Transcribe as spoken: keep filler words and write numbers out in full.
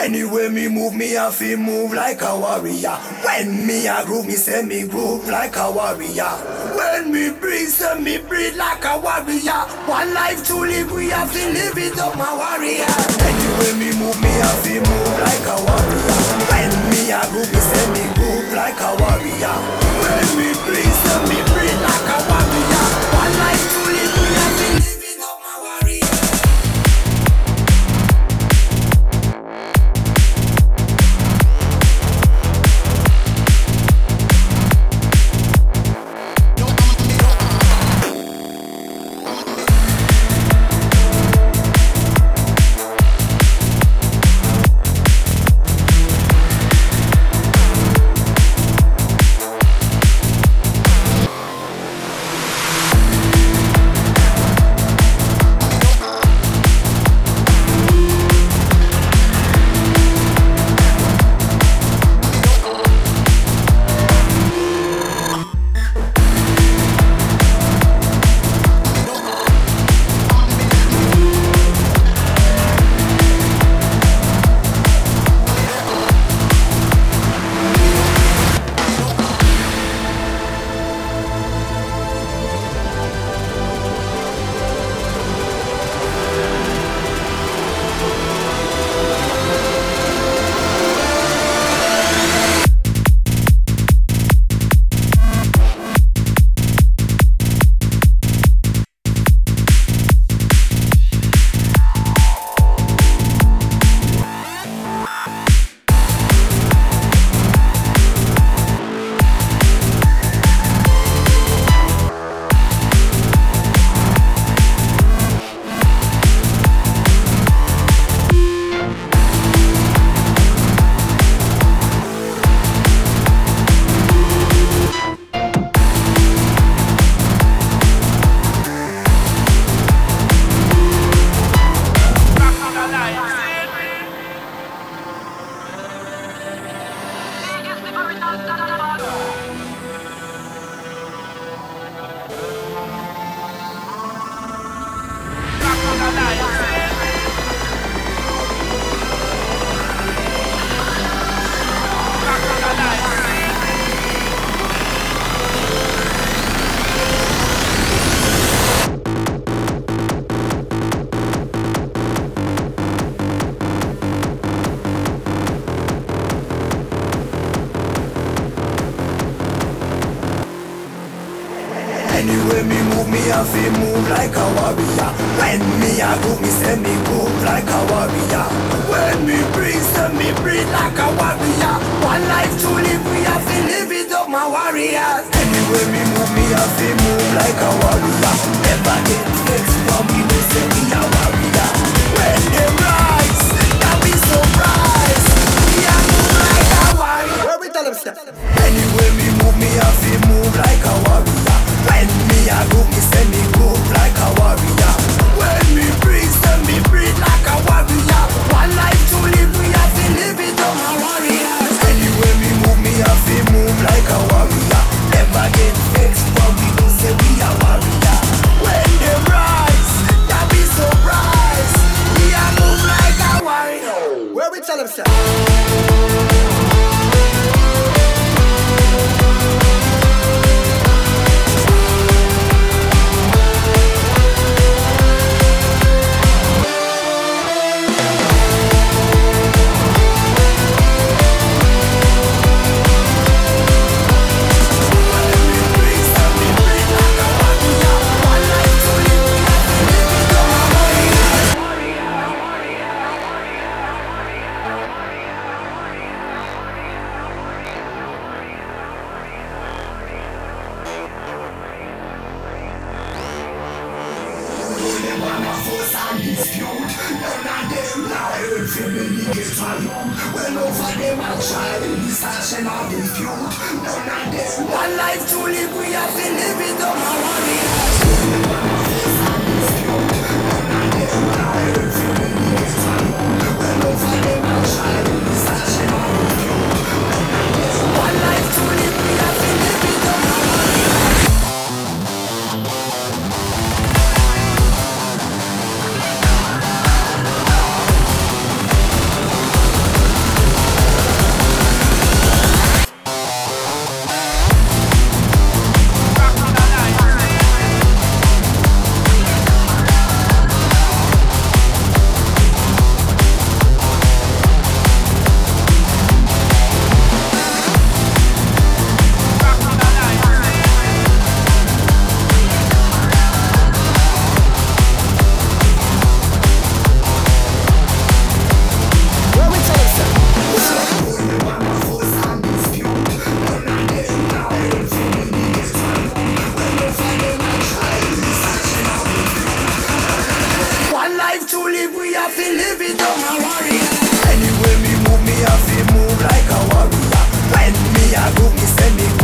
Anyway me move, me I feel move like a warrior. When me a groove, me say me groove like a warrior. When me breathe, say me breathe like a warrior. One life to live, we have to live it up, my warrior. Anyway me move, me I feel move like a warrior. When me a groove, me say me groove like a warrior. When me breathe, say me breathe like a warrior. One life to live, we have to live it up, my warrior. Anyway me move, me I feel move like a warrior. When me a groove, me say me groove like a warrior. When me breathe, say me breathe like a warrior. One life to live, we have to live it up, my warriors. Anyway me move, me I feel move like a warrior. Never get vexed from me, they say me a warrior. When they rise, now we surprise. We a move like a warrior. Where we tell them step? Anyway me move, me I feel move like a warrior. When me a groove, me say me groove like a warrior. When me breathe, say me breathe like a warrior. One life to live, we have to live it up, my warriors. Anyway me move, me have to move like a warrior. Never get vexed, but we don't say we a warrior. When they rise, that be surprised. We a move like a warrior. Where we tell them, sir? One life to live, we have to live it up, my One life to live, we have to live it up, my it down a warrior. Anyway me move, me have to move like a warrior. When me a do, me say me